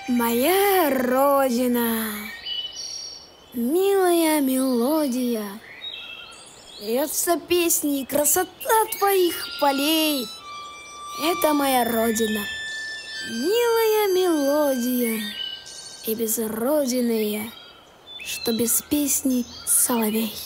Моя родина, милая мелодия, льется песней красота твоих полей. Это моя родина, милая мелодия, и без родины я, что без песни соловей.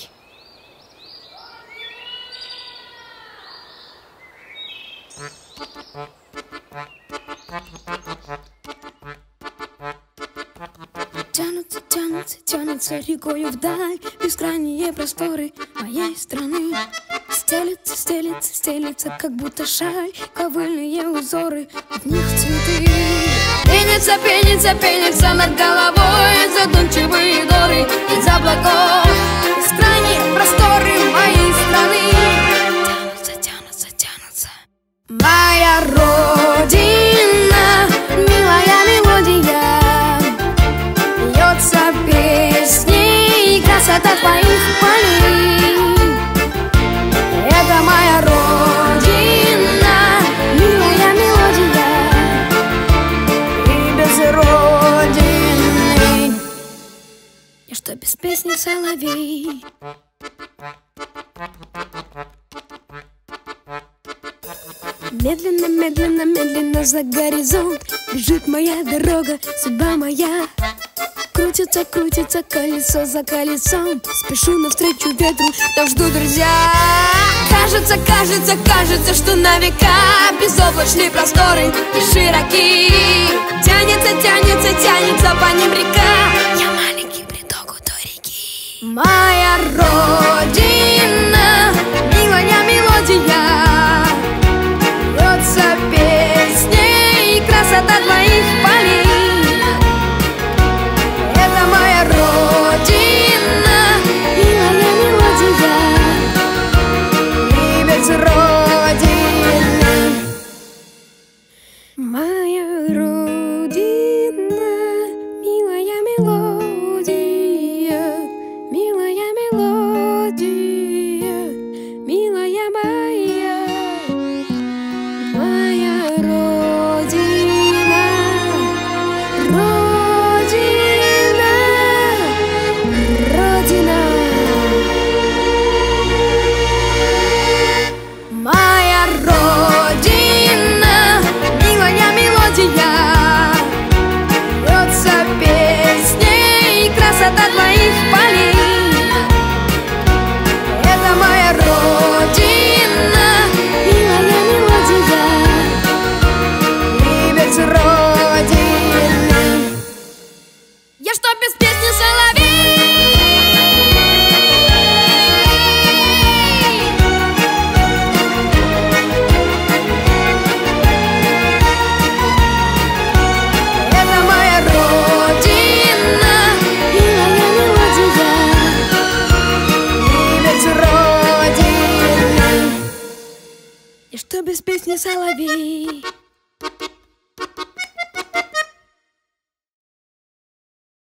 Тянутся, тянутся, тянутся рекою вдаль бескрайние просторы моей страны. Стелится, стелится, стелится, как будто шаль, ковыльные узоры, в них цветы. Пенится, пенится, пенится над головой задумчивые горы из облаков. Бескрайние просторы моей страны. Тянутся, тянутся, тянутся. Моя родина, милая мелодия, льется песней красота твоих полей. Это моя родина, милая мелодия, и без родины я что без песни соловей. Медленно, медленно, медленно за горизонт бежит моя дорога, судьба моя. Крутится, крутится колесо за колесом, спешу навстречу ветру, там ждут друзья. Кажется, кажется, кажется, что на века безоблачные просторы и широки. Тянется, тянется, тянется по ним река. Я маленький приток у той реки. Моя родина, милая мелодия, льется песней красота твоих полей. Это моя родина, милая мелодия, и без родины. Моя родина, милая мелодия, милая мелодия, милая моя. Моя родина, родина, родина. Моя родина, милая мелодия, льется песней красота твоих полей. Это моя родина, милая мелодия, и без родины я что без песни соловей. Это моя родина, милая мелодия, и без родины я что без песни соловей.